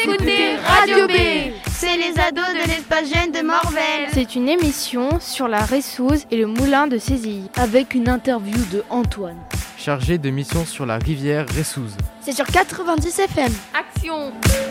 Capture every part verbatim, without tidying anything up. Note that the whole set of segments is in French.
écoutez Radio B. C'est les ados de l'espace jeune de Morvel. C'est une émission sur la Ressouze et le moulin de Sézilles, avec une interview de Antoine, chargé de mission sur la rivière Ressouze. C'est sur quatre-vingt-dix F M. Action.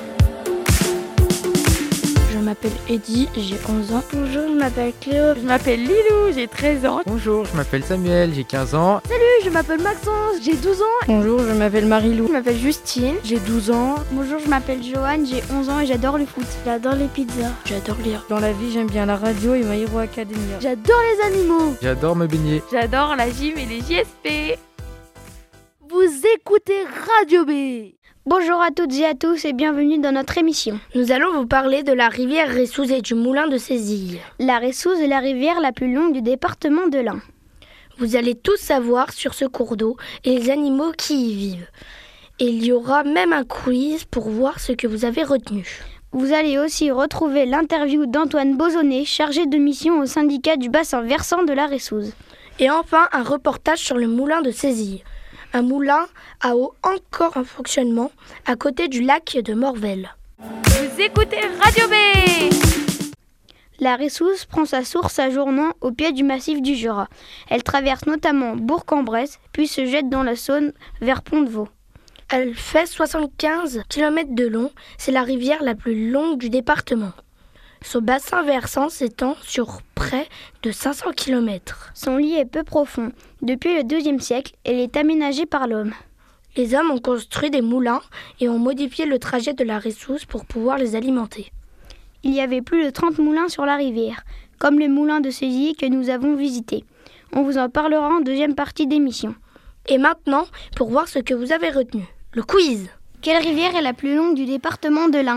Je m'appelle Eddy, j'ai onze ans. Bonjour, je m'appelle Cléo. Je m'appelle Lilou, j'ai treize ans. Bonjour, je m'appelle Samuel, j'ai quinze ans. Salut, je m'appelle Maxence, j'ai douze ans. Bonjour, je m'appelle Marilou. Je m'appelle Justine, j'ai douze ans. Bonjour, je m'appelle Joanne, j'ai onze ans et j'adore le foot. J'adore les pizzas. J'adore lire. Dans la vie, j'aime bien la radio et My Hero Academia. J'adore les animaux. J'adore me baigner. J'adore la gym et les J S P. Vous écoutez Radio B. Bonjour à toutes et à tous et bienvenue dans notre émission. Nous allons vous parler de la rivière Ressouze et du moulin de Sézilles. La Ressouze est la rivière la plus longue du département de l'Ain. Vous allez tout savoir sur ce cours d'eau et les animaux qui y vivent. Et il y aura même un quiz pour voir ce que vous avez retenu. Vous allez aussi retrouver l'interview d'Antoine Bozonnet, chargé de mission au syndicat du bassin versant de la Ressouze. Et enfin, un reportage sur le moulin de Sézilles. Un moulin à eau encore en fonctionnement à côté du lac de Morvel. Vous écoutez Radio B. La Ressouze prend sa source à Journon au pied du massif du Jura. Elle traverse notamment Bourg-en-Bresse, puis se jette dans la Saône vers Pont-de-Vaux. Elle fait soixante-quinze kilomètres de long, c'est la rivière la plus longue du département. Son bassin versant s'étend sur près de cinq cents kilomètres. Son lit est peu profond. Depuis le douzième siècle, elle est aménagée par l'homme. Les hommes ont construit des moulins et ont modifié le trajet de la Ressouze pour pouvoir les alimenter. Il y avait plus de trente moulins sur la rivière, comme le moulin de Sézilles que nous avons visité. On vous en parlera en deuxième partie d'émission. Et maintenant, pour voir ce que vous avez retenu, le quiz. Quelle rivière est la plus longue du département de l'Ain ?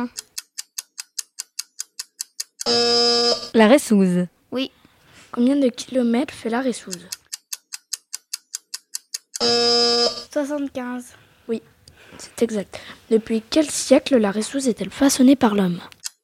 La Ressouze. Oui. Combien de kilomètres fait la Ressouze ? soixante-quinze. Oui, c'est exact. Depuis quel siècle la Ressouze est-elle façonnée par l'homme ?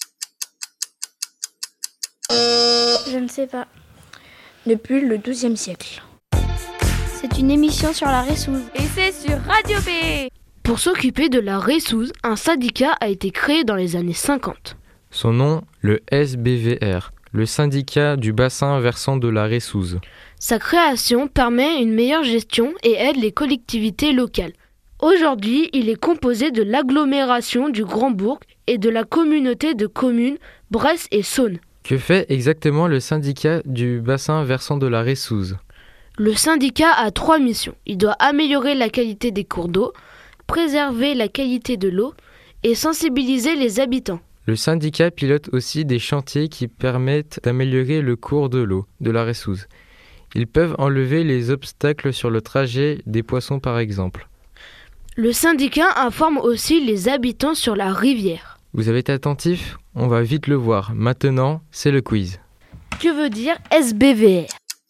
Je ne sais pas. Depuis le douzième siècle. C'est une émission sur la Ressouze. Et c'est sur Radio B. Pour s'occuper de la Ressouze, un syndicat a été créé dans les années cinquante. Son nom, le S B V R, le syndicat du bassin versant de la Ressouze. Sa création permet une meilleure gestion et aide les collectivités locales. Aujourd'hui, il est composé de l'agglomération du Grand Bourg et de la communauté de communes Bresse et Saône. Que fait exactement le syndicat du bassin versant de la Ressouze ? Le syndicat a trois missions. Il doit améliorer la qualité des cours d'eau, préserver la qualité de l'eau et sensibiliser les habitants. Le syndicat pilote aussi des chantiers qui permettent d'améliorer le cours de l'eau de la Ressouze. Ils peuvent enlever les obstacles sur le trajet des poissons par exemple. Le syndicat informe aussi les habitants sur la rivière. Vous avez été attentifs ? On va vite le voir. Maintenant, c'est le quiz. Que veut dire S B V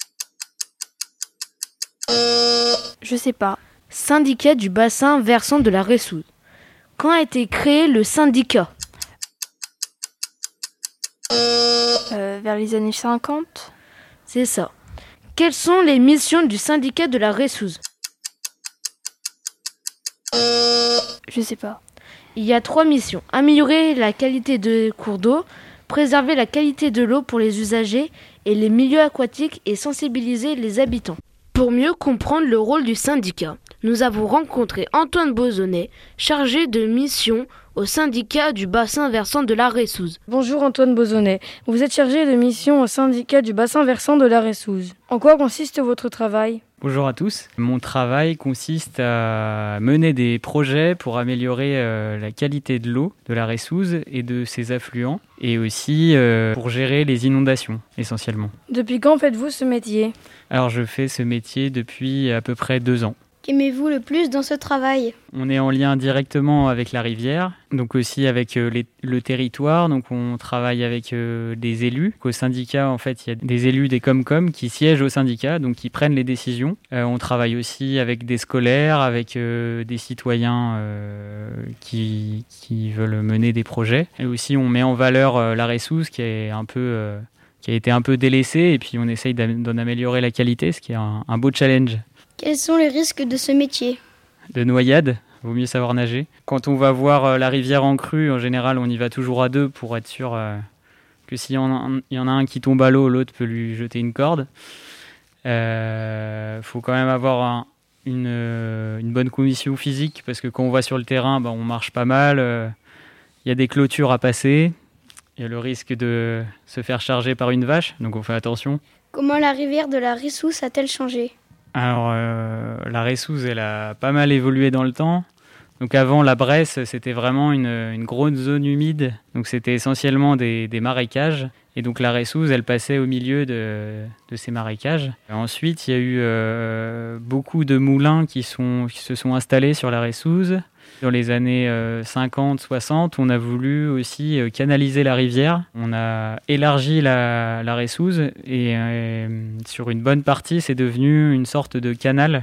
R ? Je sais pas. Syndicat du bassin versant de la Ressouze. Quand a été créé le syndicat ? Euh, vers les années cinquante. C'est ça. Quelles sont les missions du syndicat de la Ressouze ? Je sais pas. Il y a trois missions. Améliorer la qualité des cours d'eau, préserver la qualité de l'eau pour les usagers et les milieux aquatiques et sensibiliser les habitants. Pour mieux comprendre le rôle du syndicat, nous avons rencontré Antoine Bozonnet, chargé de mission au syndicat du bassin versant de la Ressouze. Bonjour Antoine Bozonnet, vous êtes chargé de mission au syndicat du bassin versant de la Ressouze. En quoi consiste votre travail ? Bonjour à tous. Mon travail consiste à mener des projets pour améliorer euh, la qualité de l'eau de la Ressouze et de ses affluents et aussi euh, pour gérer les inondations essentiellement. Depuis quand faites-vous ce métier ? Alors je fais ce métier depuis à peu près deux ans. Qu'aimez-vous le plus dans ce travail ? On est en lien directement avec la rivière, donc aussi avec euh, les, le territoire. Donc on travaille avec euh, des élus. Au syndicat, en fait, il y a des élus des Comcom qui siègent au syndicat, donc qui prennent les décisions. Euh, on travaille aussi avec des scolaires, avec euh, des citoyens euh, qui, qui veulent mener des projets. Et aussi, on met en valeur euh, la Ressouze qui est un peu euh, qui a été un peu délaissée, et puis on essaye d'en améliorer la qualité, ce qui est un, un beau challenge. Quels sont les risques de ce métier ? De noyade, vaut mieux savoir nager. Quand on va voir la rivière en crue, en général, on y va toujours à deux pour être sûr euh, que s'il y en a un, il y en a un qui tombe à l'eau, l'autre peut lui jeter une corde. Il euh, faut quand même avoir un, une, une bonne condition physique parce que quand on va sur le terrain, bah, on marche pas mal. Il euh, y a des clôtures à passer. Il y a le risque de se faire charger par une vache, donc on fait attention. Comment la rivière de la Rissousse a-t-elle changé ? Alors, euh, la Rissouze, elle a pas mal évolué dans le temps. Donc avant, la Bresse, c'était vraiment une, une grosse zone humide. Donc c'était essentiellement des, des marécages. Et donc la Rissouze, elle passait au milieu de, de ces marécages. Et ensuite, il y a eu euh, beaucoup de moulins qui, sont, qui se sont installés sur la Rissouze. Dans les années euh, cinquante soixante, on a voulu aussi euh, canaliser la rivière. On a élargi la, la Rissouze et euh, sur une bonne partie, c'est devenu une sorte de canal.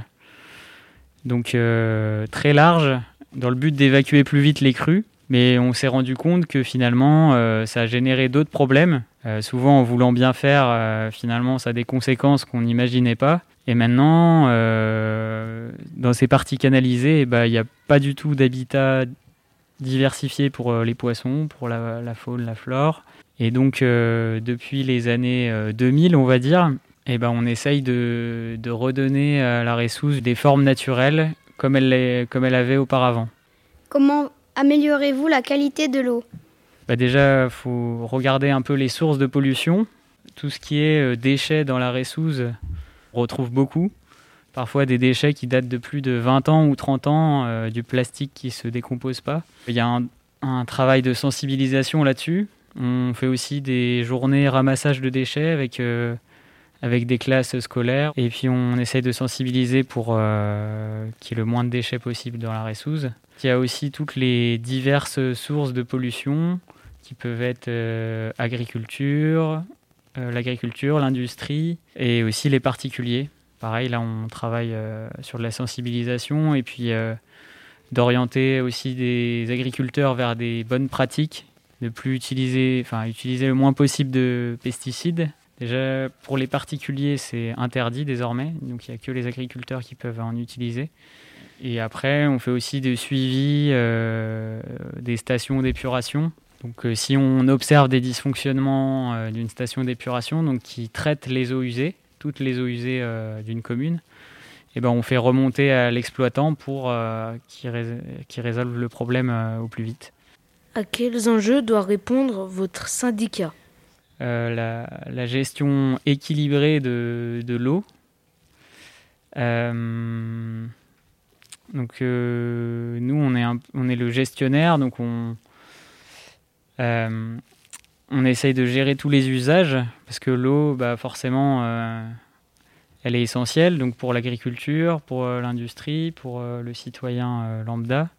Donc euh, très large, dans le but d'évacuer plus vite les crues. Mais on s'est rendu compte que finalement, euh, ça a généré d'autres problèmes. Euh, souvent, en voulant bien faire, euh, finalement, ça a des conséquences qu'on n'imaginait pas. Et maintenant, euh, dans ces parties canalisées, il n'y a pas du tout d'habitat diversifié pour euh, les poissons, pour la, la faune, la flore. Et donc, euh, depuis les années euh, deux mille, on va dire, eh ben, on essaye de, de redonner à la Rissouze des formes naturelles comme elle, les, comme elle avait auparavant. Comment améliorez-vous la qualité de l'eau ? Bah déjà, il faut regarder un peu les sources de pollution. Tout ce qui est euh, déchets dans la Rissouze, on retrouve beaucoup. Parfois des déchets qui datent de plus de vingt ans ou trente ans, euh, du plastique qui ne se décompose pas. Il y a un, un travail de sensibilisation là-dessus. On fait aussi des journées ramassage de déchets avec, euh, avec des classes scolaires. Et puis on essaie de sensibiliser pour euh, qu'il y ait le moins de déchets possible dans la Rissouze. Il y a aussi toutes les diverses sources de pollution qui peuvent être euh, agriculture, euh, l'agriculture, l'industrie et aussi les particuliers. Pareil, là on travaille euh, sur de la sensibilisation et puis euh, d'orienter aussi des agriculteurs vers des bonnes pratiques, de plus utiliser, enfin utiliser le moins possible de pesticides. Déjà pour les particuliers c'est interdit désormais, donc il n'y a que les agriculteurs qui peuvent en utiliser. Et après, on fait aussi des suivis euh, des stations d'épuration. Donc, euh, si on observe des dysfonctionnements euh, d'une station d'épuration, donc qui traite les eaux usées, toutes les eaux usées euh, d'une commune, et ben on fait remonter à l'exploitant pour euh, qu'il, rés- qu'il résolve le problème euh, au plus vite. À quels enjeux doit répondre votre syndicat ? euh, la, la gestion équilibrée de, de l'eau. Euh, Donc euh, nous, on est, un, on est le gestionnaire, donc on, euh, on essaye de gérer tous les usages, parce que l'eau, bah, forcément, euh, elle est essentielle, donc pour l'agriculture, pour euh, l'industrie, pour euh, le citoyen euh, lambda.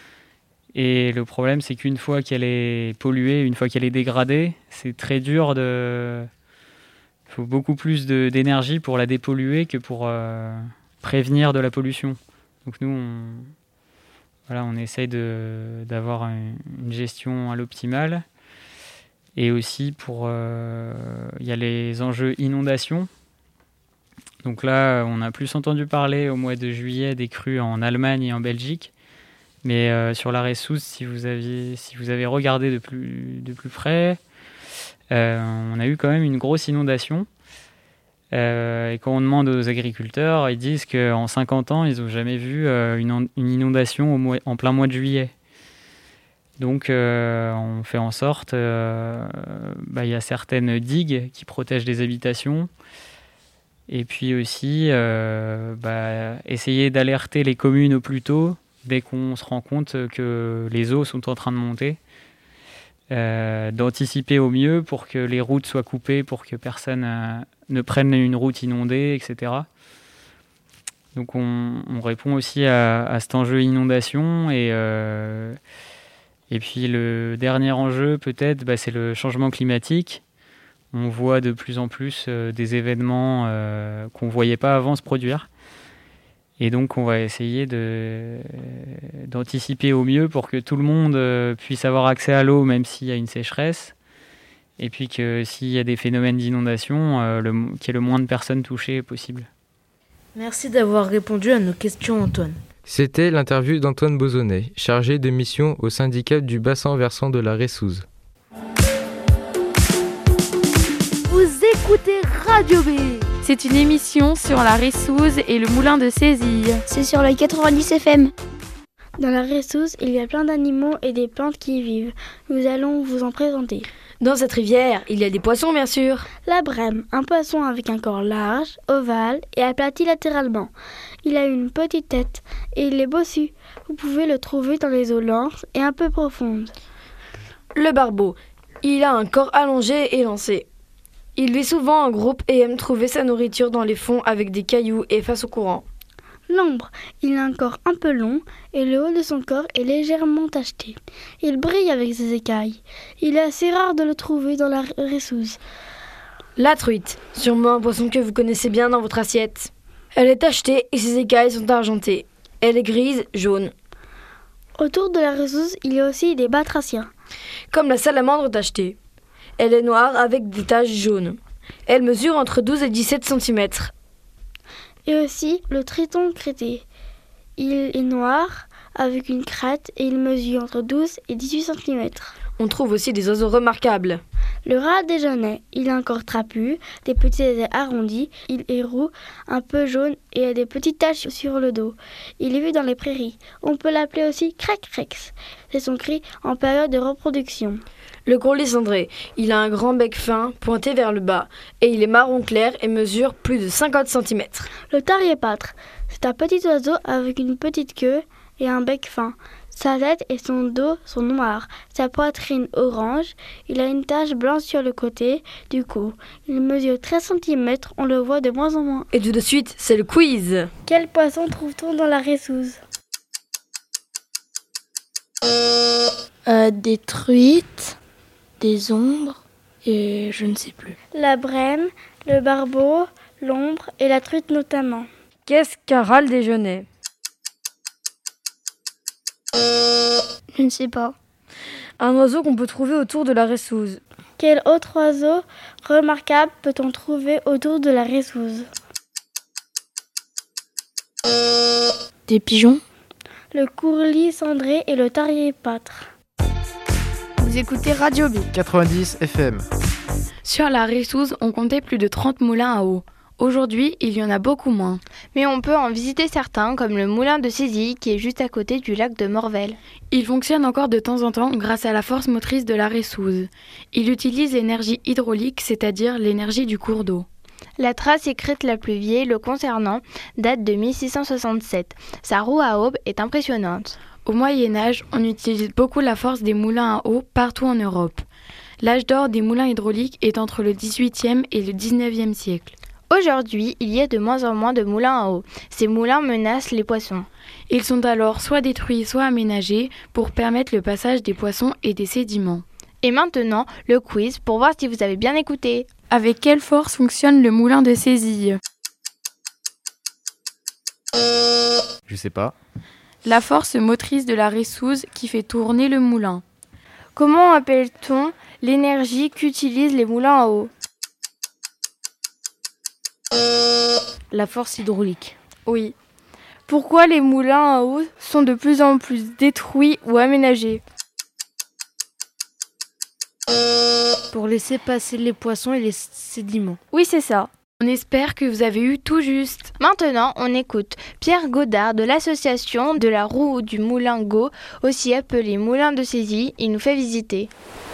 Et le problème, c'est qu'une fois qu'elle est polluée, une fois qu'elle est dégradée, c'est très dur de... Il faut beaucoup plus de, d'énergie pour la dépolluer que pour euh, prévenir de la pollution. Donc nous, on, voilà, on essaye de, d'avoir une, une gestion à l'optimal. Et aussi, pour, euh, il y a les enjeux inondations. Donc là, on a plus entendu parler au mois de juillet des crues en Allemagne et en Belgique. Mais euh, sur la Rissouze, si vous, aviez, si vous avez regardé de plus, de plus près, euh, on a eu quand même une grosse inondation. Euh, et quand on demande aux agriculteurs, ils disent qu'en cinquante ans, ils n'ont jamais vu euh, une, une inondation au mois, en plein mois de juillet. Donc euh, on fait en sorte, euh, bah, y a certaines digues qui protègent des habitations. Et puis aussi, euh, bah, essayer d'alerter les communes au plus tôt, dès qu'on se rend compte que les eaux sont en train de monter. Euh, d'anticiper au mieux pour que les routes soient coupées, pour que personne euh, ne prenne une route inondée, et cetera. Donc on, on répond aussi à, à cet enjeu inondation. Et, euh, et puis le dernier enjeu peut-être, bah, c'est le changement climatique. On voit de plus en plus euh, des événements euh, qu'on ne voyait pas avant se produire. Et donc, on va essayer de, d'anticiper au mieux pour que tout le monde puisse avoir accès à l'eau, même s'il y a une sécheresse. Et puis que s'il y a des phénomènes d'inondation, euh, le, qu'il y ait le moins de personnes touchées possible. Merci d'avoir répondu à nos questions, Antoine. C'était l'interview d'Antoine Bozonnet, chargé de mission au syndicat du bassin versant de la Ressouze. Vous écoutez Radio B. C'est une émission sur la Ressouze et le moulin de Sézille. C'est sur le quatre-vingt-dix F M. Dans la Ressouze, il y a plein d'animaux et des plantes qui y vivent. Nous allons vous en présenter. Dans cette rivière, il y a des poissons bien sûr. La brème, un poisson avec un corps large, ovale et aplati latéralement. Il a une petite tête et il est bossu. Vous pouvez le trouver dans les eaux lentes et un peu profondes. Le barbeau, il a un corps allongé et lancé. Il vit souvent en groupe et aime trouver sa nourriture dans les fonds avec des cailloux et face au courant. L'ombre, il a un corps un peu long et le haut de son corps est légèrement tacheté. Il brille avec ses écailles. Il est assez rare de le trouver dans la Ressouze. La truite, sûrement un poisson que vous connaissez bien dans votre assiette. Elle est tachetée et ses écailles sont argentées. Elle est grise, jaune. Autour de la Ressouze, il y a aussi des batraciens. Comme la salamandre tachetée. Elle est noire avec des taches jaunes. Elle mesure entre douze et dix-sept centimètres. Et aussi le triton crété. Il est noir avec une crête et il mesure entre douze et dix-huit centimètres. On trouve aussi des oiseaux remarquables. Le rat déjeuner, il a un corps trapu, des petits ailes arrondis, il est roux, un peu jaune et a des petites taches sur le dos. Il vit dans les prairies. On peut l'appeler aussi crec-crex. C'est son cri en période de reproduction. Le courlis cendré, il a un grand bec fin, pointé vers le bas, et il est marron clair et mesure plus de cinquante centimètres. Le tarier-pâtre, c'est un petit oiseau avec une petite queue et un bec fin. Sa tête et son dos sont noirs, sa poitrine orange, il a une tache blanche sur le côté du cou. Il mesure treize centimètres, on le voit de moins en moins. Et tout de suite, c'est le quiz. Quel poisson trouve-t-on dans la Ressouze ? euh, Des truites, des ombres et je ne sais plus. La brème, le barbeau, l'ombre et la truite notamment. Qu'est-ce qu'un râle déjeuner ? Je ne sais pas. Un oiseau qu'on peut trouver autour de la Ressouze. Quel autre oiseau remarquable peut-on trouver autour de la Ressouze ? Des pigeons ? Le courlis cendré et le tarier-pâtre. Vous écoutez Radio B. quatre-vingt-dix F M. Sur la Ressouze, on comptait plus de trente moulins à eau. Aujourd'hui, il y en a beaucoup moins. Mais on peut en visiter certains, comme le moulin de Sézille, qui est juste à côté du lac de Morvel. Il fonctionne encore de temps en temps grâce à la force motrice de la Ressouze. Il utilise l'énergie hydraulique, c'est-à-dire l'énergie du cours d'eau. La trace écrite la plus vieille le concernant date de mille six cent soixante-sept. Sa roue à aube est impressionnante. Au Moyen-Âge, on utilise beaucoup la force des moulins à eau partout en Europe. L'âge d'or des moulins hydrauliques est entre le dix-huitième et le dix-neuvième siècle. Aujourd'hui, il y a de moins en moins de moulins à eau. Ces moulins menacent les poissons. Ils sont alors soit détruits, soit aménagés pour permettre le passage des poissons et des sédiments. Et maintenant, le quiz pour voir si vous avez bien écouté. Avec quelle force fonctionne le moulin de Sézille ? Je sais pas. La force motrice de la Ressouze qui fait tourner le moulin. Comment appelle-t-on l'énergie qu'utilisent les moulins à eau ? La force hydraulique. Oui. Pourquoi les moulins à eau sont de plus en plus détruits ou aménagés ? Pour laisser passer les poissons et les sédiments. Oui, c'est ça. On espère que vous avez eu tout juste. Maintenant, on écoute Pierre Godard de l'association de la roue du moulin Go, aussi appelé moulin de Sézille. Il nous fait visiter.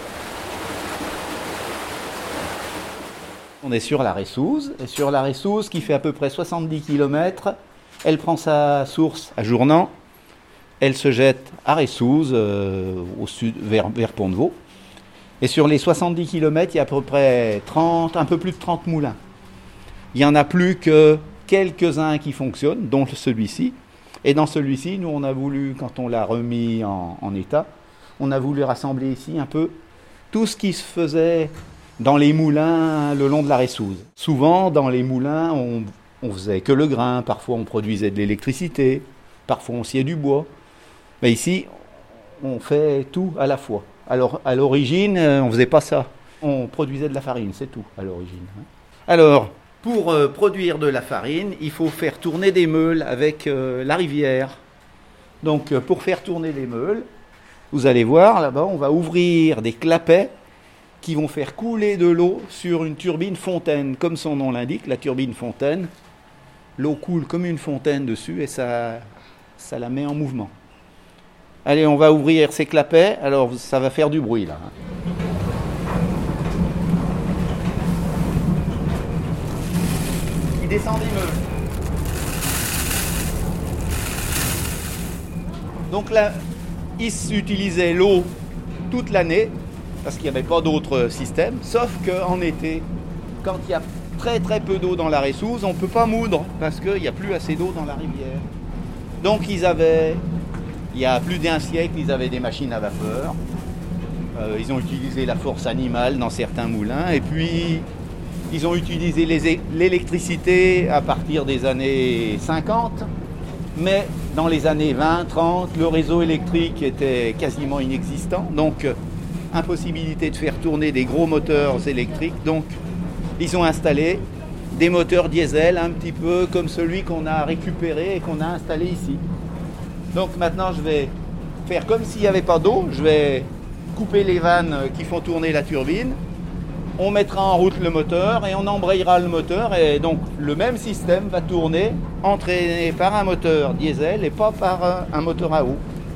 On est sur la Ressouze, et sur la Ressouze qui fait à peu près soixante-dix kilomètres, elle prend sa source à Journan, elle se jette à Ressouze, euh, au sud, vers, vers Pont-de-Vaux. Et sur les soixante-dix kilomètres, il y a à peu près trente, un peu plus de trente moulins. Il n'y en a plus que quelques-uns qui fonctionnent, dont celui-ci. Et dans celui-ci, nous, on a voulu, quand on l'a remis en, en état, on a voulu rassembler ici un peu tout ce qui se faisait dans les moulins le long de la Ressouze. Souvent, dans les moulins, on, on faisait que le grain, parfois on produisait de l'électricité, parfois on sciait du bois. Mais ici, on fait tout à la fois. Alors, à l'origine, on ne faisait pas ça. On produisait de la farine, c'est tout, à l'origine. Alors, pour euh, produire de la farine, il faut faire tourner des meules avec euh, la rivière. Donc pour faire tourner les meules, vous allez voir là-bas, on va ouvrir des clapets qui vont faire couler de l'eau sur une turbine fontaine. Comme son nom l'indique, la turbine fontaine, l'eau coule comme une fontaine dessus et ça, ça la met en mouvement. Allez, on va ouvrir ces clapets, alors ça va faire du bruit là. Il descend des meules. Donc là, ils utilisaient l'eau toute l'année, parce qu'il n'y avait pas d'autre système, sauf qu'en été, quand il y a très très peu d'eau dans la Ressouze, on ne peut pas moudre, parce qu'il n'y a plus assez d'eau dans la rivière. Donc ils avaient, il y a plus d'un siècle, ils avaient des machines à vapeur, euh, ils ont utilisé la force animale dans certains moulins, et puis ils ont utilisé les, l'électricité à partir des années cinquante, mais dans les années vingt, trente, le réseau électrique était quasiment inexistant, donc euh, impossibilité de faire tourner des gros moteurs électriques, donc ils ont installé des moteurs diesel un petit peu comme celui qu'on a récupéré et qu'on a installé ici. Donc maintenant je vais faire comme s'il n'y avait pas d'eau, je vais couper les vannes qui font tourner la turbine, on mettra en route le moteur et on embrayera le moteur et donc le même système va tourner entraîné par un moteur diesel et pas par un moteur à eau.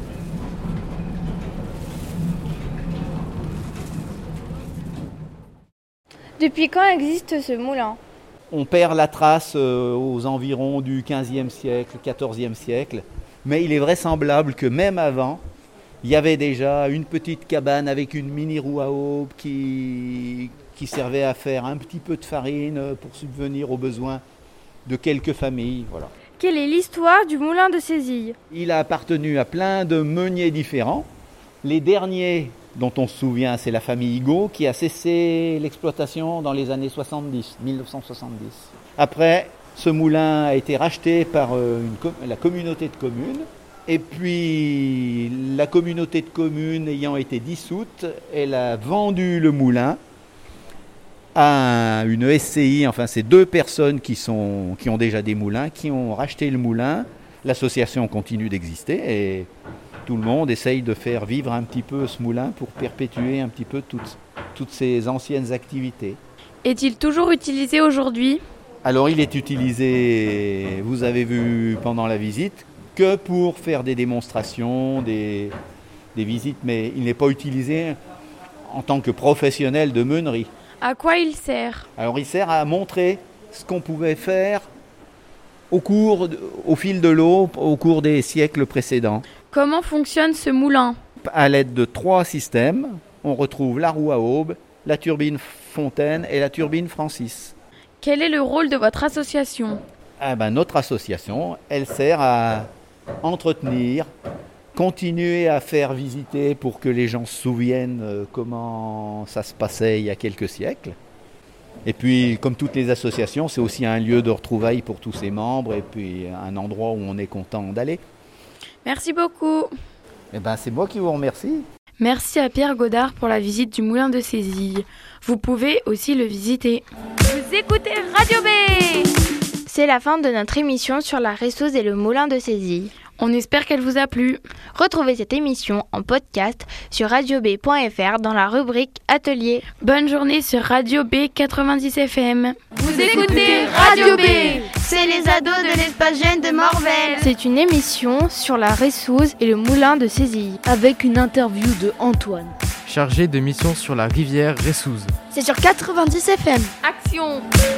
Depuis quand existe ce moulin ? On perd la trace aux environs du quinzième siècle, quatorzième siècle, mais il est vraisemblable que même avant, il y avait déjà une petite cabane avec une mini roue à aube qui, qui servait à faire un petit peu de farine pour subvenir aux besoins de quelques familles. Voilà. Quelle est l'histoire du moulin de Sézille ? Il a appartenu à plein de meuniers différents. Les derniers dont on se souvient, c'est la famille Higaud qui a cessé l'exploitation dans les années soixante-dix, mille neuf cent soixante-dix. Après, ce moulin a été racheté par une, la communauté de communes. Et puis, la communauté de communes ayant été dissoute, elle a vendu le moulin à une S C I. Enfin, c'est deux personnes qui, sont, qui ont déjà des moulins, qui ont racheté le moulin. L'association continue d'exister et tout le monde essaye de faire vivre un petit peu ce moulin pour perpétuer un petit peu toutes, toutes ces anciennes activités. Est-il toujours utilisé aujourd'hui ? Alors, il est utilisé, vous avez vu pendant la visite, que pour faire des démonstrations, des, des visites, mais il n'est pas utilisé en tant que professionnel de meunerie. À quoi il sert ? Alors il sert à montrer ce qu'on pouvait faire au, cours, au fil de l'eau, au cours des siècles précédents. Comment fonctionne ce moulin ? À l'aide de trois systèmes, on retrouve la roue à aube, la turbine Fontaine et la turbine Francis. Quel est le rôle de votre association ? Ah ben, notre association, elle sert à entretenir, continuer à faire visiter pour que les gens se souviennent comment ça se passait il y a quelques siècles. Et puis, comme toutes les associations, c'est aussi un lieu de retrouvailles pour tous ses membres et puis un endroit où on est content d'aller. Merci beaucoup. Eh ben, c'est moi qui vous remercie. Merci à Pierre Godard pour la visite du moulin de Sézille. Vous pouvez aussi le visiter. Vous écoutez Radio B. C'est la fin de notre émission sur la Ressouze et le moulin de Sézille. On espère qu'elle vous a plu. Retrouvez cette émission en podcast sur radio b point f r dans la rubrique Atelier. Bonne journée sur Radio B quatre-vingt-dix F M. Vous écoutez Radio B. C'est les ados de l'espace jeune de Morvel. C'est une émission sur la Ressouze et le moulin de Sézille. Avec une interview de Antoine, chargé de mission sur la rivière Ressouze. C'est sur quatre-vingt-dix F M. Action!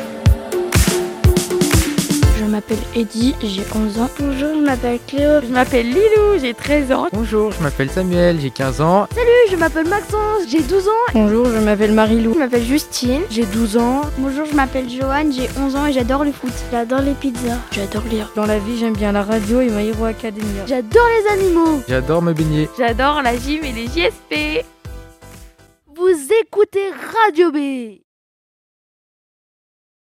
Je m'appelle Eddy, j'ai onze ans. Bonjour, je m'appelle Cléo. Je m'appelle Lilou, j'ai treize ans. Bonjour, je m'appelle Samuel, j'ai quinze ans. Salut, je m'appelle Maxence, j'ai douze ans. Bonjour, je m'appelle Marie-Lou. Je m'appelle Justine, j'ai douze ans. Bonjour, je m'appelle Joanne, j'ai onze ans et j'adore le foot. J'adore les pizzas. J'adore lire. Dans la vie, j'aime bien la radio et My Hero Academia. J'adore les animaux. J'adore me baigner. J'adore la gym et les J S P. Vous écoutez Radio B.